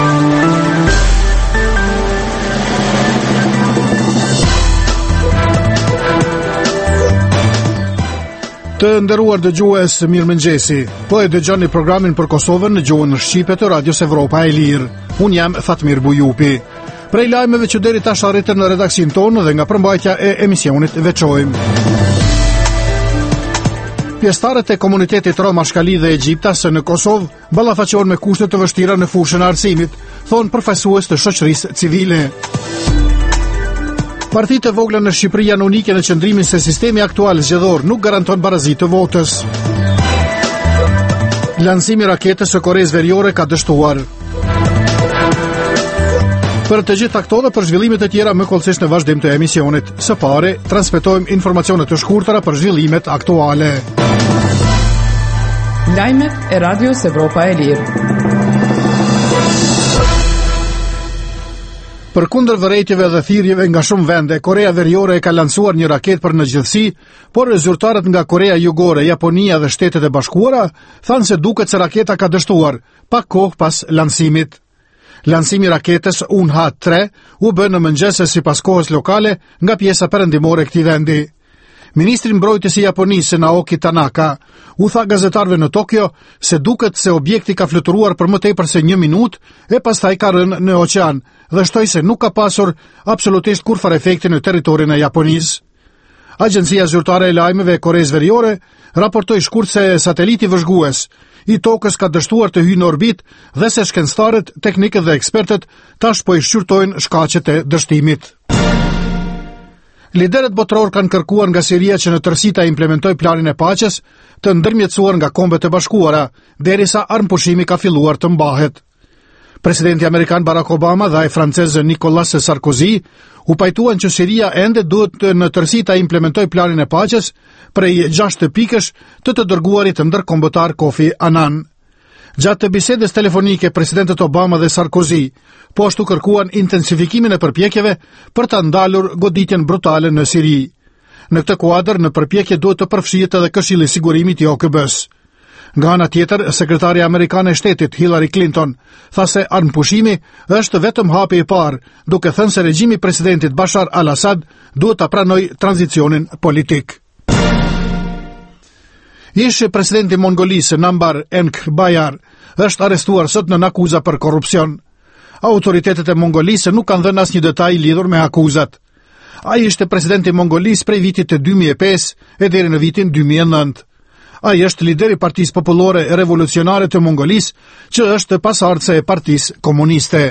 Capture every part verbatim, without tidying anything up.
Të nderuar dëgjues, mirëmëngjesi. Po e dëgjoni programin për Kosovën në gjuhën shqipe të Radios Evropa e Lirë. Unë jam Fatmir Bujupi. Prej lajmeve që deri tash arritën në redaksin tonë dhe nga përmbajtja e emisionit veçojmë. Pjesëtarët e komunitetit Rom Ashkali dhe Egjiptas në Kosovë ballafaqohen me kushte të vështira në fushën e arsimit, thonë përfaqësues të shoqërisë civile. Partitë e vogla në Shqipëri janë unike në qëndrimin se sistemi aktual zgjedhor nuk garanton barazi të votës. Lancimi raketës së Koreas Veriore ka dështuar. Për të gjitha këto dhe për zhvillimet e tjera më kollësisht në vazhdim të emisionit. Së pari, transmetojmë informacione të shkurtëra për zhvillimet aktuale. Lajmet e Radios Evropa e Lirë. Përkundër vërejtjeve dhe thirrjeve nga shumë vende, Korea Veriore e ka lancuar një raketë për në gjithësi, por zyrtarët nga Korea Jugore, Japonia dhe Shtetet e Bashkuara thanë se duket se raketa ka dështuar, pak kohë pas lancimit. Lancimi i raketës U N H tre u bë në mëngjes sipas kohës lokale nga pjesa perëndimore e këtij vendi. Ministri mbrojtës i Japonisë, Naoki Tanaka, u tha gazetarëve në Tokyo se duket se objekti ka fluturuar për më tepër se një minutë e pastaj ka rënë në oqean dhe shtoi se nuk ka pasur absolutisht kurfar efekti në territorin e Japonisë. Agjencia zyrtare e lajmeve e Koreas Veriore raportoi shkurt se sateliti vëzhgues i tokës ka dështuar të hyjë në orbit dhe se shkencëtarët, teknikët dhe ekspertët tash po i shqyrtojnë shkaqet e dështimit. Liderët botëror kanë kërkuar nga Siria që në tërësi ta implementojë planin e paqes të ndërmjetësuar nga Kombet e Bashkuara, derisa armëpushimi ka filluar të mbahet. Presidenti amerikan Barack Obama dhe ai francez Nicolas Sarkozy u pajtuan që Siria ende duhet në tërësi ta implementojë planin e paqes prej gjashtë pikësh të të dërguarit ndërkombëtar Kofi Annan. Gjatë bisedës telefonike, presidentët Obama dhe Sarkozy po ashtu kërkuan intensifikimin e përpjekjeve për ta ndalur goditjen brutale në Siri. Në këtë kuadër, në përpjekje duhet të përfshihet edhe Këshilli i Sigurimit i O K B-s. Nga ana tjetër, sekretarja amerikane e shtetit Hillary Clinton tha se armëpushimi është vetëm hapi i parë, duke thënë se regjimi i presidentit Bashar al-Assad duhet ta pranojë tranzicionin politik. Ish presidenti Mongolisë Nambar Enkbayar është arrestuar sot në akuza për korrupsion. Autoritetet e Mongolisë nuk kanë dhënë asnjë detaj lidhur me akuzat. Ai ishte presidenti i Mongolisë prej vitit të dy mijë e pesë e deri në vitin dy mijë e nëntë. Ai është lideri i Partisë Popullore Revolucionare të Mongolisë, që është pasardhëse e Partisë Komuniste.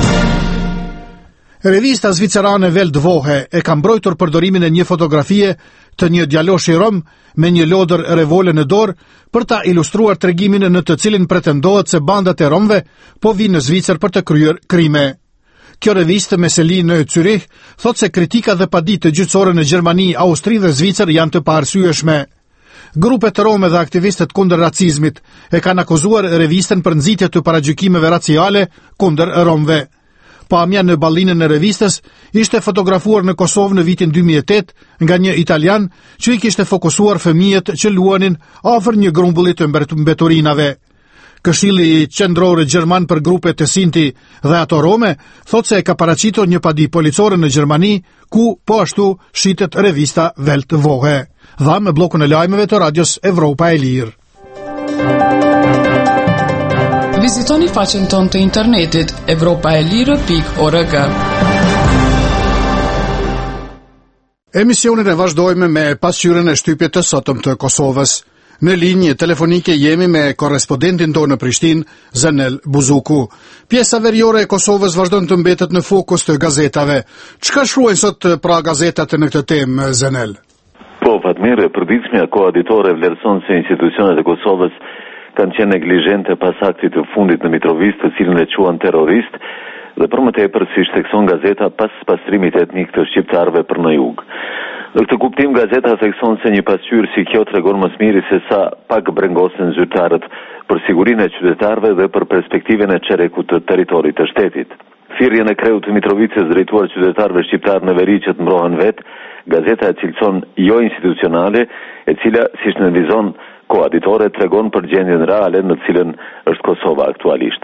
Revista zvicerane Welt Woche e ka mbrojtur përdorimin e një fotografie të një djaloshi rom me një lodër revole në dorë për ta ilustruar tregimin në të cilin pretendohet se bandat e romëve po vinë në Zvicër për të kryer krime. Kjo revistë me seli në Zürich thot se kritika dhe paditë gjyqësore në Gjermani, Austri dhe Zvicër janë të paarsyeshme. Grupet të rome dhe aktivistët kundër racizmit e kanë akuzuar revistën për nxitje të paragjykimeve raciale kundër romëve. Pamja në ballinën e revistës ishte fotografuar në Kosovë në vitin dy mijë e tetë nga një italian që i kishte fokusuar fëmijët që luanin afër një grumbulli të mbeturinave. Këshilli qendror gjerman për grupet të Sinti dhe ato rome thot se e ka paraqitur një padi policore në Gjermani ku po ashtu shitet revista Welt Woche. Dha me bllokun e lajmeve të Radios Evropa e Lirë. Vizitoni faqen tonë të internetit evropaelire pikë org. Emisionin e vazhdojmë me pasqyrën e shtypjet të sotëm të Kosovës. Në linjë telefonike jemi me korrespondentin tonë në Prishtinë, Zenel Buzuku. Pjesa veriore e Kosovës vazhdon të mbetet në fokus të gazetave. Çka shkruajnë sot pra gazetat në këtë temë, Zenel? Po, Fatmir, përditshmja koaditore vlerëson se institucionet e Kosovës kanë qenë neglizhente pas aktit të fundit në Mitrovicë, të cilin e quan terrorist, dhe për më tepër si thekson gazeta pas pastrimit etnik të shqiptarëve për në jug. Në këtë kuptim, gazeta thekson se një pasqyrë si kjo tregon më së miri se sa pak brengosen zyrtarët për sigurinë e qytetarëve dhe për perspektiven e çerekut të territorit të shtetit. Thirrjen e kreut të Mitrovicës drejtuar qytetarëve shqiptar në veri që të mbrohen vetë, gazeta e cilëson jo institucionale, e cila siç nënvizon koaditore tregon për gjendjen reale në cilën është Kosova aktualisht.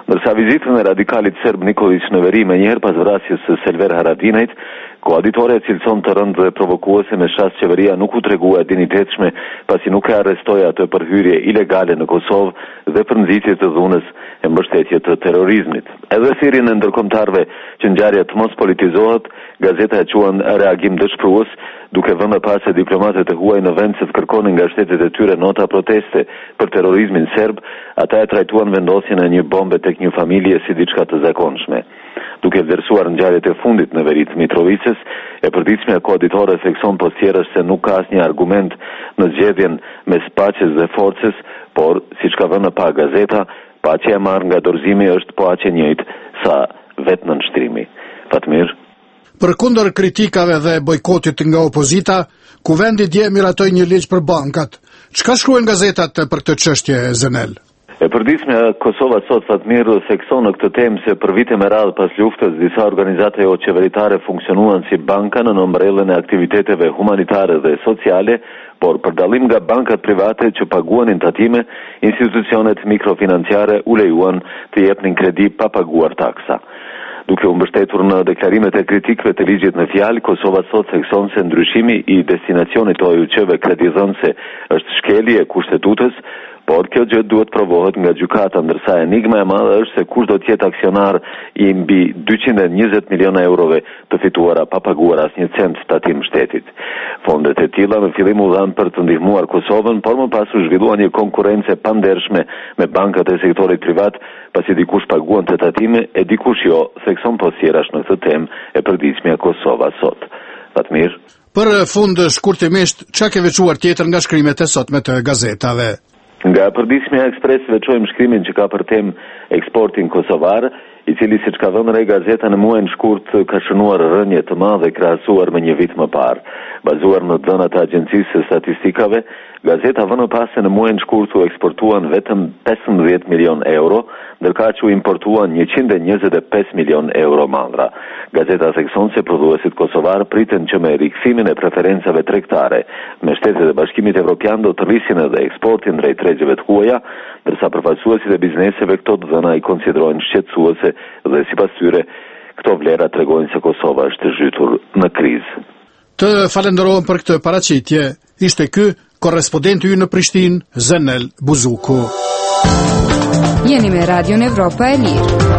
Ndërsa vizitën e radikalit serb Nikolić në veri me njëherë pas vrasjes së Selver Haradinajt, koaditore e cilëson të rëndë dhe provokuese me shas qeveria nuk u tregua e dinitetshme pasi nuk e arrestoi atë për hyrje ilegale në Kosovë dhe për nxitje të dhunës e mbështetje të terrorizmit. Edhe thirrjen e ndërkombëtarëve që ngjarja të mos politizohet, gazeta e quan reagim dëshpërues, duke vënë pas se diplomatët e huaj në vend se të kërkonin nga shtetet e tyre nota proteste për terrorizmin serb, ata e trajtuan vendosjen e një bombe tek një familje si diçka të zakonshme. Duke vlerësuar ngjarjet e fundit në veri të Mitrovicës, e përditshmja koaditore thekson postjerësh se nuk ka asnjë argument në zgjedhjen mes paqes dhe forcës, por siç ka vënë pa gazeta, paqja e marrë nga dorëzimi është po aq e njëjtë sa vetë nënshtrimi. Fatmir. Për kundër kritikave dhe bojkotit nga opozita, kuvendi dje miratoi një ligj për bankat. Çka shkruajnë gazetat për këtë çështje, Zenel? E përditshmja Kosova Sot, Fatmir, thekson në këtë temë se për vite me radhë pas luftës disa organizate jo qeveritare funksionuan si banka në nëmbrellën e aktiviteteve humanitare dhe sociale, por për dallim nga bankat private që paguanin tatime, institucionet mikrofinanciare u lejuan të jepnin kredi pa paguar taksa. Duke u mbështetur në deklarimet e kritikëve të ligjit në fjalë, Kosova Sot thekson se ndryshimi i destinacionit të O U Q-ve kredidhënëse është shkelje e kushtetutës, por kjo gjë duhet provohet nga gjykata, ndërsa enigma e madhe është se kush do të jetë aksionar i mbi dyqind e njëzet miliona eurove të fituara pa paguar asnjë cent tatim shtetit. Fondet e tilla në fillim u dhanë për të ndihmuar Kosovën, por më pas u zhvillua një konkurrencë pandershme me bankat e sektorit privat, pasi dikush paguan të tatime e dikush jo, thekson postjerash në këtë temë e përditshmja Kosova Sot. Fatmir. Për fund shkurtimisht, çka ke veçuar tjetër nga shkrimet e sotme të gazetave? Nga përditshmja Ekspres veçojmë shkrimin që ka për temë eksportin kosovar, i cili siç ka vënë re gazeta në muajin shkurt ka shënuar rënje të madhe krahasuar me një vit më parë. Bazuar në dhënat e Agjencisë së Statistikave, gazeta vënë pas se në muajin shkurt u eksportuan vetëm pesëmbëdhjetë milion euro, ndërkaq u importuan njëqind e njëzet e pesë milion euro mandra. Gazeta thekson se prodhuesit kosovar priten që me rikthimin e preferencave tregtare me Shtetet e Bashkimit Evropian do të rrisin edhe eksportin drejt tregjeve të huaja, ndërsa përfaqësuesit e bizneseve këto dhëna i konsiderojnë shqetësuese dhe sipas tyre këto vlera tregojnë se Kosova është zhytur në krizë. Të falenderojmë për këtë paraqitje. Ishte ky korrespondenti ynë në Prishtinë, Zenel Buzuku. Jeni me Radion Evropa e Lirë.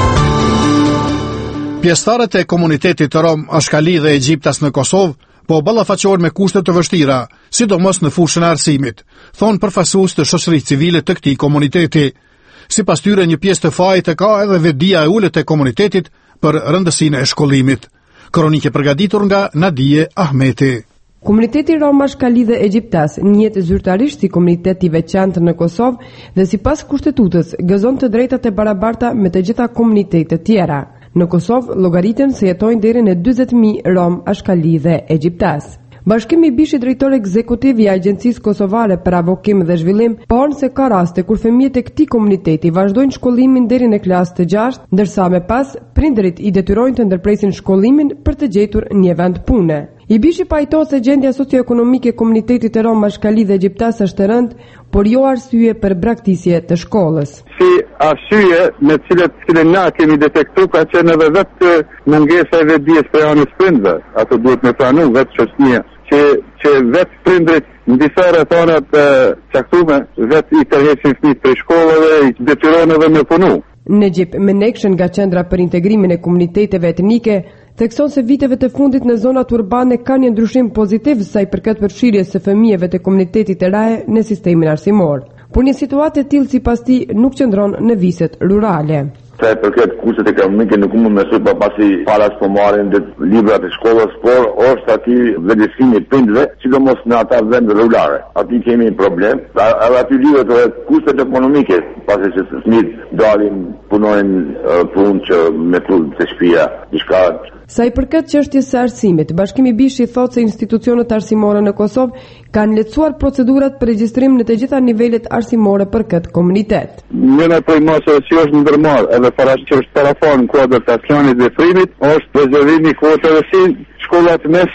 Pjesëtarët e komunitetit të Rom, Ashkali dhe Egjiptas në Kosovë po ballafaqohen me kushte të vështira, sidomos në fushën e arsimit, thonë përfaqësues të shoqërisë civile të këtij komuniteti. Sipas tyre, një pjesë të fajit e ka edhe vetdia e ulët e komunitetit për rëndësinë e shkollimit. Kronikë e përgatitur nga Nadije Ahmeti. Komuniteti Rom Ashkali dhe Egjiptas njihet zyrtarisht si komunitet i veçantë në Kosovë dhe sipas kushtetutës gëzon të drejtat e barabarta me të gjitha komunitetet tjera. Në Kosovë llogariten se jetojnë deri në dyzet mijë Rom, Ashkali dhe Egjiptas. Bashkimi Bishi, drejtor ekzekutiv i Agjencisë Kosovare për Avokim dhe Zhvillim, paon se ka raste kur fëmijët e këtij komuniteti vazhdojnë shkollimin deri në klasë të gjashtë, ndërsa më pas prindërit i detyrojnë të ndërpresin shkollimin për të gjetur një vend pune. I Bishi pajtohet se gjendja socioekonomike e komunitetit të Rom, Ashkali dhe Egjiptas është e rëndë, por jo arsye për braktisje të shkollës. Si arsye me të cilat cilën na kemi detektuar ka qenë edhe vetë mungesa e vetdijes për anës prindve. Ato duhet me pranu vetë shoqënia që që vetë prindrit në disa rrethana të caktuara vetë i tërheqin fëmijët prej shkollave, i detyrojnë edhe me punu. Nejip Menekshën nga Qendra për Integrimin e Komuniteteve Etnike thekson se viteve të fundit në zonat urbane ka një ndryshim pozitiv sa i përket përfshirjes së fëmijëve të komunitetit të raje në sistemin arsimor. Por një situatë e tillë sipas tij nuk qëndron në viset rurale. Sa i përket kushtet ekonomike nuk mund mësoj pa pasi paras po marrin dhe librat e shkollës, por është aty vlerësimi i prindve, sidomos në ata vende rurale. Aty kemi problem, edhe aty lidhet edhe kushtet ekonomike, pasi që fëmijët dalin punojnë punë që me punë të shtëpia, diçka. Sa i përket çështjes së arsimit, Bashkimi Bishi thotë se institucionet arsimore në Kosovë kanë lehtësuar procedurat për regjistrim në të gjitha nivelet arsimore për këtë komunitet. Njëna prej masave që është ndërmarrë edhe para që është parafon në kuadër të aksionit dhe frimit, është rezervimi kvotave si shkollat mesme,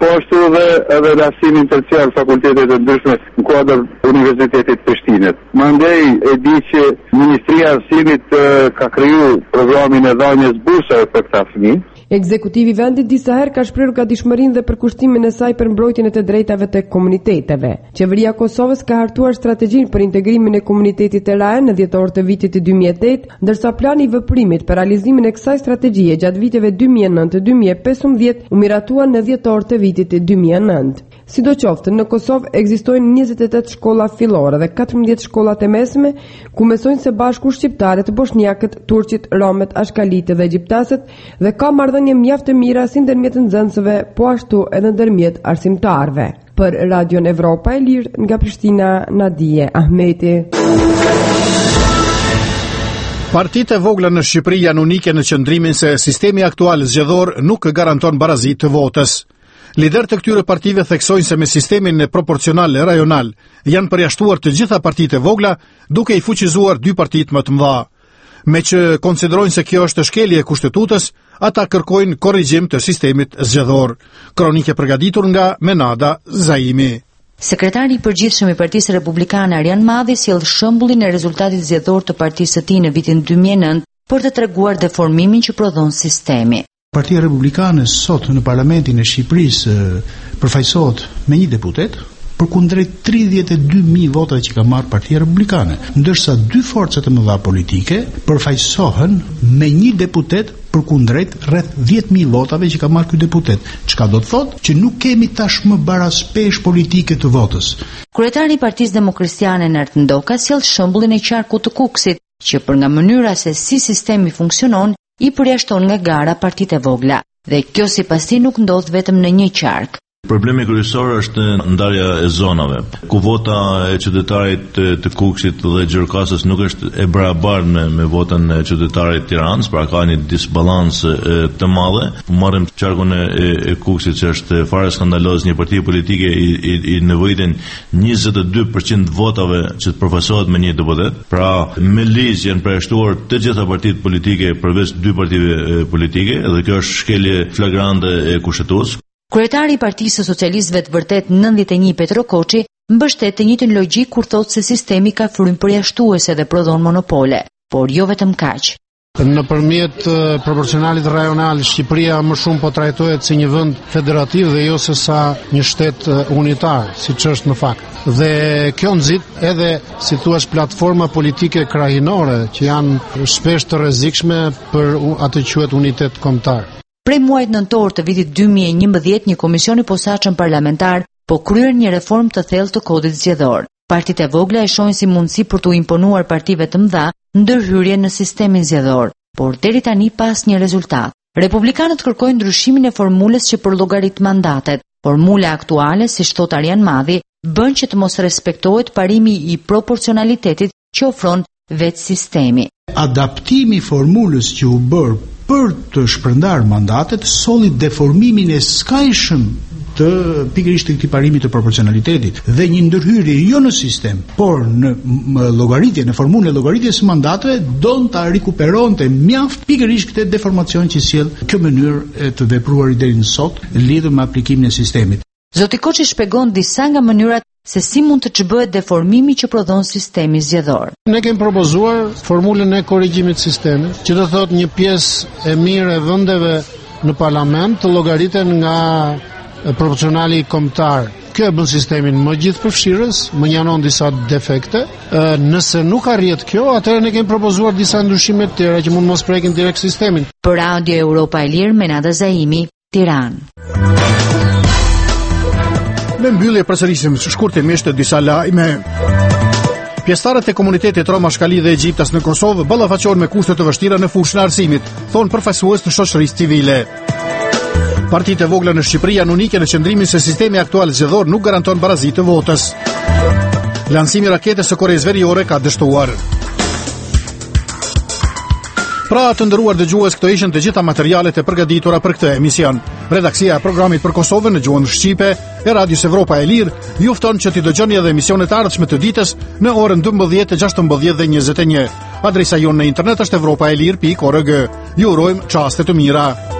po ashtu dhe edhe lasimin terciar fakultetet e ndryshme në kuadër Universitetit Prishtinës. Mandej e di që Ministria e Arsimit ka kriju programin e dhënies bursave për këta fëmijë. Ekzekutivi i vendit disa herë ka shprehur gatishmërinë dhe përkushtimin e saj për mbrojtjen e të drejtave të komuniteteve. Qeveria e Kosovës ka hartuar strategjinë për integrimin e komunitetit të raja në dhjetor të vitit dy mijë e tetë, ndërsa plani i veprimit për realizimin e kësaj strategjie gjatë viteve dy mijë e nëntë dy mijë e pesëmbëdhjetë u miratua në dhjetor të vitit dy mijë e nëntë. Sidoqoftë, në Kosovë ekzistojnë njëzet e tetë shkolla fillore dhe katërmbëdhjetë shkolla të mesme ku mësojnë së bashku shqiptarët, bosnjakët, turqit, romet, ashkalitë dhe egjiptasët dhe ka marrëdhënie mjaft të mira si ndërmjet nxënësve, po ashtu edhe ndërmjet arsimtarëve. Për Radion Evropa e Lirë, nga Prishtina, Nadije Ahmeti. Partitë e vogla në Shqipëri janë unike në qëndrimin se sistemi aktual zgjedhor nuk garanton barazi të votës. Liderët e këtyre partive theksojnë se me sistemin proporcional e rajonal janë përjashtuar të gjitha partitë e vogla, duke i fuqizuar dy partitë më të mëdha. Me që konsiderojnë se kjo është shkelje e kushtetutës, ata kërkojnë korrigjim të sistemit zgjedhor. Kronike përgatitur nga Menada Zaimi. Sekretari i përgjithshëm i Partisë Republikane Arjan Madhi sjell shembullin e rezultatit zgjedhor të partisë së tij në vitin dy mijë e nëntë për të treguar deformimin që prodhon sistemi. Partia Republikane sot në Parlamentin e Shqipërisë përfaqësohet me një deputet, përkundrejt tridhjetë e dy mijë votave që ka marrë Partia Republikane, ndërsa dy forcat e mëdha politike përfaqësohen me një deputet përkundrejt rreth dhjetë mijë votave që ka marrë ky deputet. Çka do të thotë që nuk kemi tashmë barazpesh politike të votës. Kryetari i Partisë Demokristane Nart Ndoka sjell shembullin e qarkut të Kuksit, që për nga mënyra se si sistemi funksionon i përjashton nga gara partitë e vogla, dhe kjo sipas tij nuk ndodh vetëm në një qark. Problemi kryesor është ndarja e zonave, ku vota e qytetarit të, të Kukësit dhe Gjirokastës nuk është e barabartë me, me votën e qytetarit të Tiranës, pra ka një disbalancë të madhe. Marrim qarkun e, e Kukësit që është fare skandaloz, një parti politike i, i, i nevojitin njëzet e dy përqind votave që të përfaqësohet me një deputet. Pra me ligjë janë përjashtuar të gjitha partitë politike përveç dy partive politike, dhe kjo është shkelje flagrante e kushtetues. Kryetari i Partisë së Socialistëve të vërtet nëntëdhjetë e një Petro Koçi mbështet të njëjtën logjik kur thotë se sistemi ka frymë përjashtuese dhe prodhon monopole, por jo vetëm kaq. Nëpërmjet proporcionalit rajonal, Shqipëria më shumë po trajtohet si një vend federativ dhe jo se sa një shtet unitar, siç është në fakt. Dhe kjo nxit edhe si thua platforma politike krajinore që janë shpesh të rrezikshme për atë që quhet unitet kombëtar. Prej muajit nëntor të vitit dy mijë e njëmbëdhjetë, një komision i posaçëm parlamentar po kryer një reformë të thellë të kodit zgjedhor. Partitë e vogla e shohin si mundësi për t'u imponuar partive të mëdha ndërhyrje në sistemin zgjedhor, por deri tani pas një rezultat. Republikanët kërkojnë ndryshimin e formulës që përllogarit mandatet. Formula aktuale, siç thot Arjan Madhi, bën që të mos respektohet parimi i proporcionalitetit që ofron vetë sistemi. Adaptimi i formulës që u bër për të shpërndar mandatet solli deformimin e skajshëm të pikërisht të këtij parimi të proporcionalitetit dhe një ndërhyrje jo në sistem, por në llogaritje, në formulën e llogaritjes së mandateve don ta rikuperonte mjaft pikërisht këtë deformacion që sjell kjo mënyrë të vepruarit deri në sot lidhur me aplikimin e sistemit. Zoti Koçi shpjegon disa nga mënyrat se si mund të çbëhet deformimi që prodhon sistemi zgjedhor. Ne kemi propozuar formulën e korrigjimit të sistemit, që do thotë një pjesë e mirë e vendeve në parlament të llogariten nga proporcionali kombëtar. Kjo e bën sistemin më gjithëpërfshirës, më njanon disa defekte. Nëse nuk arrihet kjo, atëherë ne kemi propozuar disa ndryshime të tjera që mund mos prekin direkt sistemin. Për Radio Europa e Lirë, Menada Zaimi, Tiranë. Në mbyllje përsërisim shkurtimisht disa lajme. Pjesëtarët e komunitetit Rom Ashkali dhe Egjiptas në Kosovë ballafaqohen me kushte të vështira në fushën e arsimit, thon përfaqësues të shoqërisë civile. Partitë e vogla në Shqipëri janë unike në qëndrimin se sistemi aktual zgjedhor nuk garanton barazi të votës. Lansimi i raketës së Koreas Veriore ka dështuar. Pra të ndëruar dëgjues, këto ishin të gjitha materialet e përgatitura për këtë emision. Redaksia e programit për Kosovën në gjuhën shqipe e Radios Evropa e Lirë ju fton që t'i dëgjoni edhe emisionet e ardhshme të ditës në orën dymbëdhjetë, gjashtëmbëdhjetë dhe njëzet e një. Adresa jonë në internet është evropaelir pikë org. Ju urojmë çaste të mira.